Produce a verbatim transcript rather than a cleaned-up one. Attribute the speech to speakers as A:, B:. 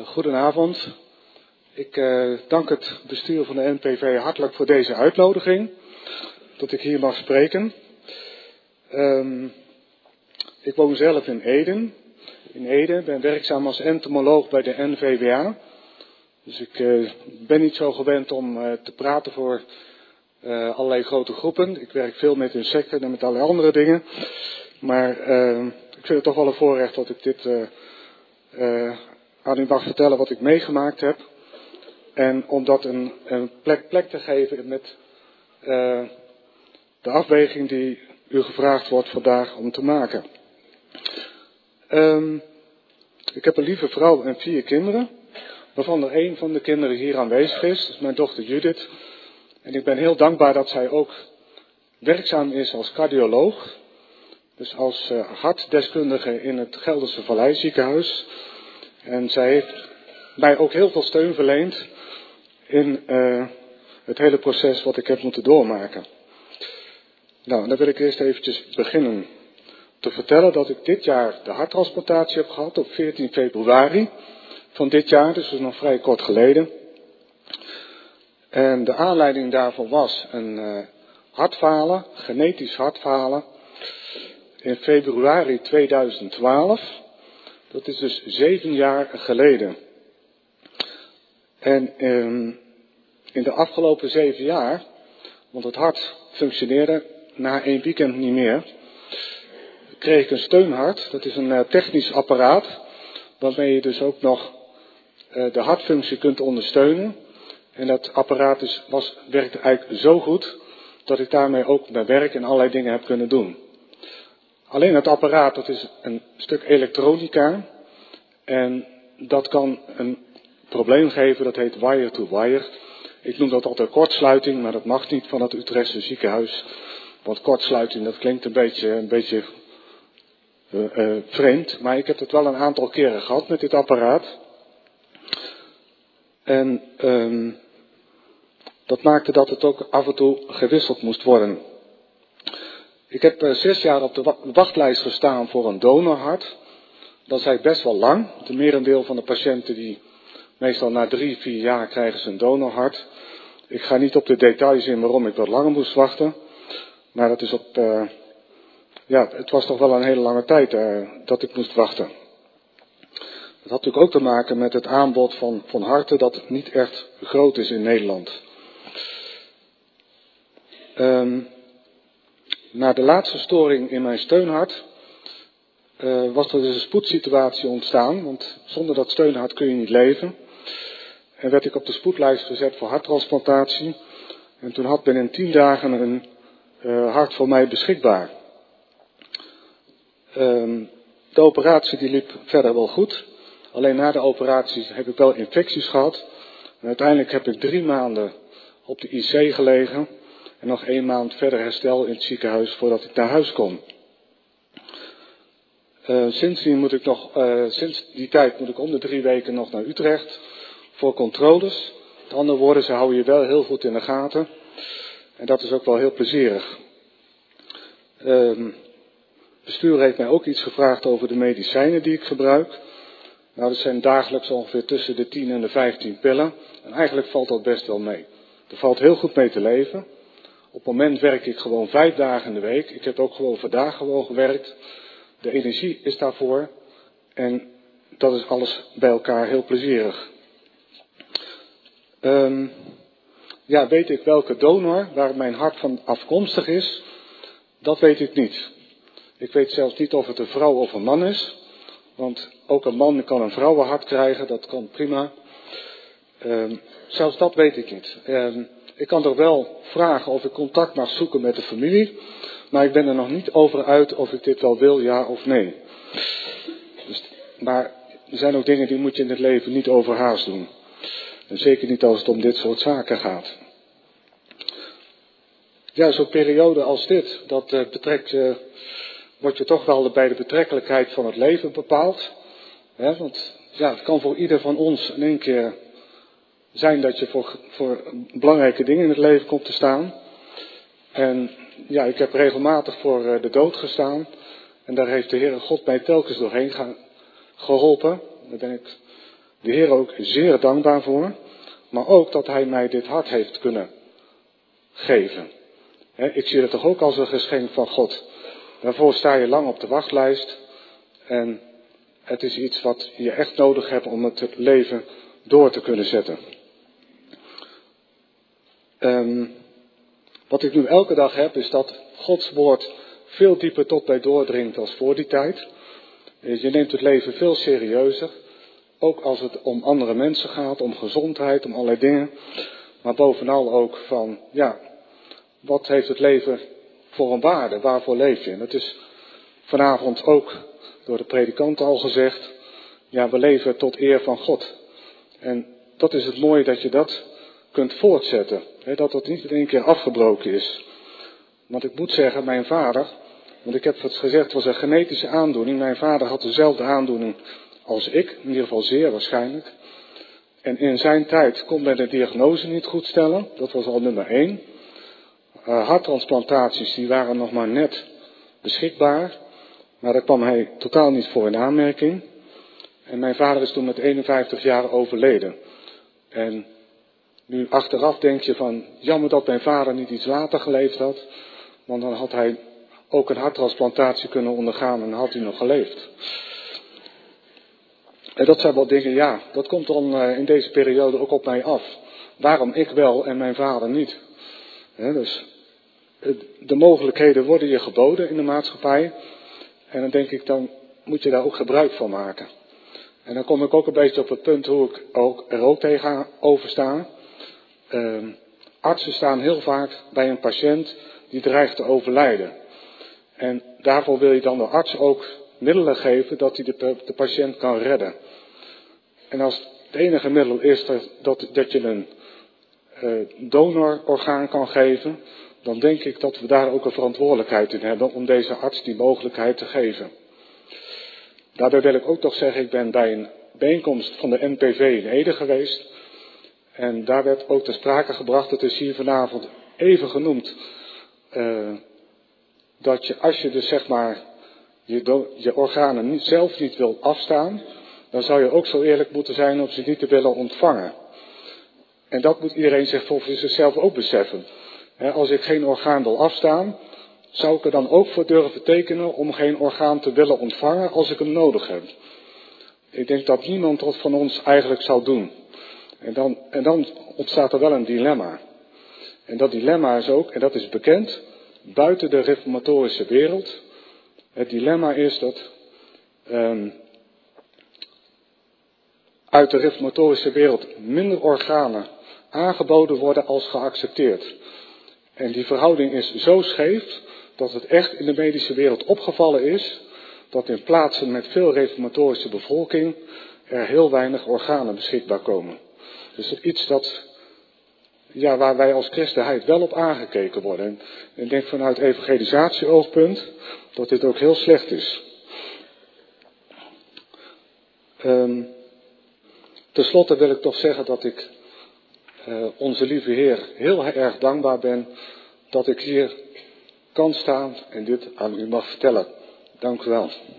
A: Goedenavond. Ik uh, dank het bestuur van de N P V hartelijk voor deze uitnodiging, dat ik hier mag spreken. Um, ik woon zelf in Eden. In Ede, ben werkzaam als entomoloog bij de N V W A. Dus ik uh, ben niet zo gewend om uh, te praten voor uh, allerlei grote groepen. Ik werk veel met insecten en met allerlei andere dingen. Maar uh, ik vind het toch wel een voorrecht dat ik dit uh, uh, aan u mag vertellen wat ik meegemaakt heb. En om dat een, een plek, plek te geven met uh, de afweging die u gevraagd wordt vandaag om te maken. Um, ik heb een lieve vrouw en vier kinderen, waarvan er één van de kinderen hier aanwezig is. Dat is mijn dochter Judith. En ik ben heel dankbaar dat zij ook werkzaam is als cardioloog. Dus als uh, hartdeskundige in het Gelderse Vallei ziekenhuis. En zij heeft mij ook heel veel steun verleend in uh, het hele proces wat ik heb moeten doormaken. Nou, dan wil ik eerst eventjes beginnen te vertellen dat ik dit jaar de harttransplantatie heb gehad op veertien februari van dit jaar, dus dat is nog vrij kort geleden. En de aanleiding daarvan was een uh, hartfalen, genetisch hartfalen, in februari tweeduizend twaalf. Dat is dus zeven jaar geleden. En um, in de afgelopen zeven jaar, want het hart functioneerde na één weekend niet meer, kreeg ik een steunhart. Dat is een uh, technisch apparaat, waarmee je dus ook nog uh, de hartfunctie kunt ondersteunen. En dat apparaat is, was, werkte eigenlijk zo goed, dat ik daarmee ook mijn werk en allerlei dingen heb kunnen doen. Alleen het apparaat, dat is een stuk elektronica. En dat kan een probleem geven, dat heet wire-to-wire. Ik noem dat altijd kortsluiting, maar dat mag niet van het Utrechtse ziekenhuis. Want kortsluiting, dat klinkt een beetje, een beetje uh, uh, vreemd. Maar ik heb het wel een aantal keren gehad met dit apparaat. En um, dat maakte dat het ook af en toe gewisseld moest worden. Ik heb uh, zes jaar op de wachtlijst gestaan voor een donorhart. Dat is eigenlijk best wel lang. De merendeel van de patiënten die meestal na drie, vier jaar krijgen ze een donorhart. Ik ga niet op de details in waarom ik wat langer moest wachten. Maar dat is op, uh, ja, het was toch wel een hele lange tijd uh, dat ik moest wachten. Dat had natuurlijk ook te maken met het aanbod van, van harten dat niet echt groot is in Nederland. Um, na de laatste storing in mijn steunhart uh, was er dus een spoedsituatie ontstaan. Want zonder dat steunhart kun je niet leven. En werd ik op de spoedlijst gezet voor harttransplantatie. En toen had binnen tien dagen een uh, hart voor mij beschikbaar. Um, de operatie die liep verder wel goed. Alleen na de operatie heb ik wel infecties gehad. En uiteindelijk heb ik drie maanden op de I C gelegen. En nog één maand verder herstel in het ziekenhuis voordat ik naar huis kon. Uh, sindsdien moet ik nog, uh, sinds die tijd moet ik om de drie weken nog naar Utrecht voor controles. Met andere woorden, ze houden je wel heel goed in de gaten. En dat is ook wel heel plezierig. Uh, het bestuur heeft mij ook iets gevraagd over de medicijnen die ik gebruik. Nou, dat zijn dagelijks ongeveer tussen de tien en de vijftien pillen. En eigenlijk valt dat best wel mee. Er valt heel goed mee te leven. Op het moment werk ik gewoon vijf dagen in de week. Ik heb ook gewoon vandaag gewoon gewerkt. De energie is daarvoor. En dat is alles bij elkaar heel plezierig. Um, ja, weet ik welke donor, waar mijn hart van afkomstig is? Dat weet ik niet. Ik weet zelfs niet of het een vrouw of een man is. Want ook een man kan een vrouwenhart krijgen, dat kan prima. Um, zelfs dat weet ik niet. Um, ik kan toch wel vragen of ik contact mag zoeken met de familie. Maar ik ben er nog niet over uit of ik dit wel wil, ja of nee. Dus, maar er zijn ook dingen die moet je in het leven niet overhaast doen. En zeker niet als het om dit soort zaken gaat. Ja, zo'n periode als dit, dat uh, betrekt, uh, wordt je toch wel bij de betrekkelijkheid van het leven bepaald. Ja, want ja, het kan voor ieder van ons in één keer zijn dat je voor, voor belangrijke dingen in het leven komt te staan. En ja, ik heb regelmatig voor uh, de dood gestaan. En daar heeft de Heere God mij telkens doorheen gaan, geholpen. Daar ben ik de Heer ook zeer dankbaar voor. Maar ook dat hij mij dit hart heeft kunnen geven. He, ik zie het toch ook als een geschenk van God. Daarvoor sta je lang op de wachtlijst. En het is iets wat je echt nodig hebt om het leven door te kunnen zetten. Um, wat ik nu elke dag heb, is dat Gods woord veel dieper tot mij doordringt als voor die tijd. Je neemt het leven veel serieuzer. Ook als het om andere mensen gaat, om gezondheid, om allerlei dingen. Maar bovenal ook van, ja, wat heeft het leven voor een waarde? Waarvoor leef je? En dat is vanavond ook door de predikant al gezegd. Ja, we leven tot eer van God. En dat is het mooie dat je dat kunt voortzetten. Hè, dat dat niet in één keer afgebroken is. Want ik moet zeggen, mijn vader, want ik heb het gezegd, het was een genetische aandoening. Mijn vader had dezelfde aandoening als ik, in ieder geval zeer waarschijnlijk. En in zijn tijd kon men de diagnose niet goed stellen. Dat was al nummer één. Uh, harttransplantaties die waren nog maar net beschikbaar. Maar daar kwam hij totaal niet voor in aanmerking. En mijn vader is toen met eenenvijftig jaar overleden. En nu achteraf denk je van, jammer dat mijn vader niet iets later geleefd had. Want dan had hij ook een harttransplantatie kunnen ondergaan en had hij nog geleefd. En dat zijn wel dingen, ja, dat komt dan uh, in deze periode ook op mij af. Waarom ik wel en mijn vader niet? He, dus de mogelijkheden worden je geboden in de maatschappij. En dan denk ik, dan moet je daar ook gebruik van maken. En dan kom ik ook een beetje op het punt hoe ik ook, er ook tegenover sta. Uh, artsen staan heel vaak bij een patiënt die dreigt te overlijden. En daarvoor wil je dan de arts ook middelen geven dat hij de, de patiënt kan redden. En als het enige middel is dat, dat, dat je een uh, donororgaan kan geven, dan denk ik dat we daar ook een verantwoordelijkheid in hebben om deze arts die mogelijkheid te geven. Daarbij wil ik ook toch zeggen, ik ben bij een bijeenkomst van de N P V in Ede geweest. En daar werd ook ter sprake gebracht, het is hier vanavond even genoemd, uh, dat je als je dus zeg maar je, do- je organen niet, zelf niet wilt afstaan, dan zou je ook zo eerlijk moeten zijn om ze niet te willen ontvangen. En dat moet iedereen zich voor zichzelf ook beseffen. He, als ik geen orgaan wil afstaan, zou ik er dan ook voor durven tekenen om geen orgaan te willen ontvangen als ik hem nodig heb. Ik denk dat niemand dat van ons eigenlijk zou doen. En dan, en dan ontstaat er wel een dilemma. En dat dilemma is ook, en dat is bekend, buiten de reformatorische wereld. Het dilemma is dat um, uit de reformatorische wereld minder organen aangeboden worden als geaccepteerd. En die verhouding is zo scheef dat het echt in de medische wereld opgevallen is dat in plaatsen met veel reformatorische bevolking er heel weinig organen beschikbaar komen. Dus dat is iets dat, ja, waar wij als christenheid wel op aangekeken worden. En ik denk vanuit evangelisatie-oogpunt dat dit ook heel slecht is. Um, Ten slotte wil ik toch zeggen dat ik uh, onze lieve Heer heel erg dankbaar ben dat ik hier kan staan en dit aan u mag vertellen. Dank u wel.